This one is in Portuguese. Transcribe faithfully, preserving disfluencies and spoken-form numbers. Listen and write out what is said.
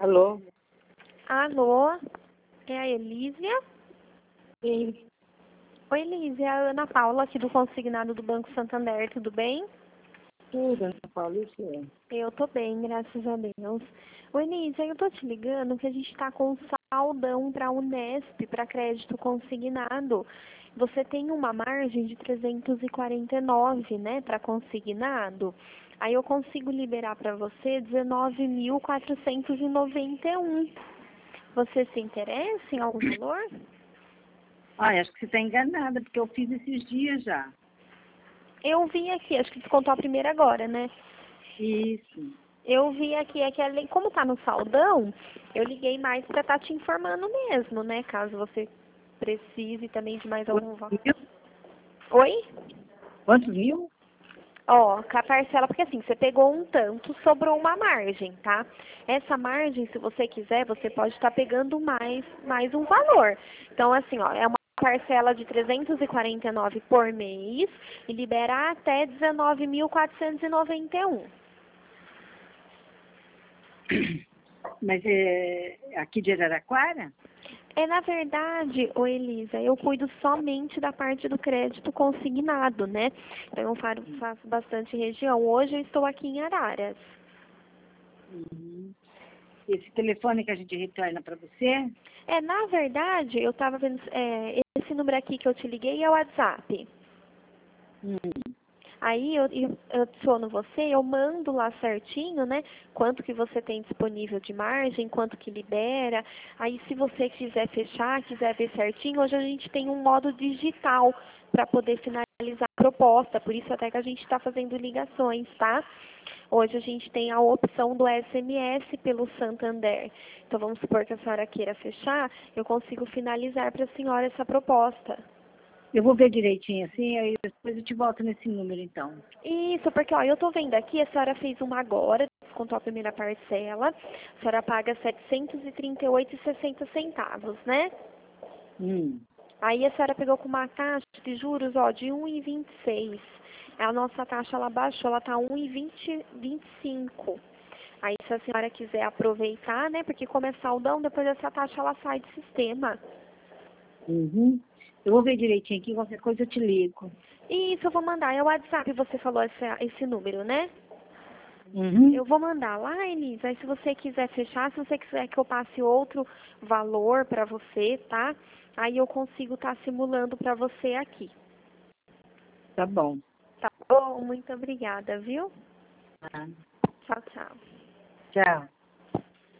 Alô? Alô, é a Elísia? Sim. Oi, Elísia, é a Ana Paula aqui do Consignado do Banco Santander, tudo bem? Tudo, Ana Paula, isso é. Eu tô bem, graças a Deus. Oi, Elísia, eu tô te ligando que a gente tá com saldão pra Unesp, para crédito consignado. Você tem uma margem de trezentos e quarenta e nove, né, para consignado. Aí eu consigo liberar para você dezenove mil quatrocentos e noventa e um. Você se interessa em algum valor? Olha, acho que você está enganada, porque eu fiz esses dias já. Eu vi aqui, acho que descontou a primeira agora, né? Isso. Eu vi aqui, é que além, como tá no saldão, eu liguei mais para estar te informando mesmo, né? Caso você precise também de mais algum valor. Mil? Oi? Quantos mil? Ó, com a parcela, porque assim, você pegou um tanto, sobrou uma margem, tá? Essa margem, se você quiser, você pode estar pegando mais, mais um valor. Então, assim, ó, é uma parcela de trezentos e quarenta e nove por mês e libera até dezenove mil quatrocentos e noventa e um. Mas é aqui de Araraquara? É, na verdade, ô Elisa, eu cuido somente da parte do crédito consignado, né? Então, eu faço, faço bastante região. Hoje eu estou aqui em Araras. Uhum. Esse telefone que a gente retorna para você? É, na verdade, eu estava vendo, é, esse número aqui que eu te liguei é o WhatsApp. Hum. Aí eu, eu, eu adiciono você, eu mando lá certinho, né? Quanto que você tem disponível de margem, quanto que libera. Aí se você quiser fechar, quiser ver certinho, hoje a gente tem um modo digital para poder finalizar a proposta. Por isso até que a gente está fazendo ligações, tá? Hoje a gente tem a opção do S M S pelo Santander. Então vamos supor que a senhora queira fechar, eu consigo finalizar para a senhora essa proposta. Eu vou ver direitinho assim, aí depois eu te volto nesse número, então. Isso, porque ó, eu tô vendo aqui, a senhora fez uma agora, descontou a primeira parcela, a senhora paga setecentos e trinta e oito reais e sessenta centavos, né? Hum. Aí a senhora pegou com uma taxa de juros, ó, de um vírgula vinte e seis. A nossa taxa, ela baixou, ela tá um vírgula vinte e cinco. Aí se a senhora quiser aproveitar, né, porque como é saldão, depois essa taxa ela sai do sistema. Uhum. Eu vou ver direitinho aqui, qualquer coisa eu te ligo. Isso, eu vou mandar, é o WhatsApp, você falou esse, esse número, né? Uhum. Eu vou mandar lá, Elisa. Aí se você quiser fechar, se você quiser que eu passe outro valor para você, tá? Aí eu consigo estar simulando para você aqui. Tá bom. Tá bom? Muito obrigada, viu? Tá. Tchau, tchau. Tchau.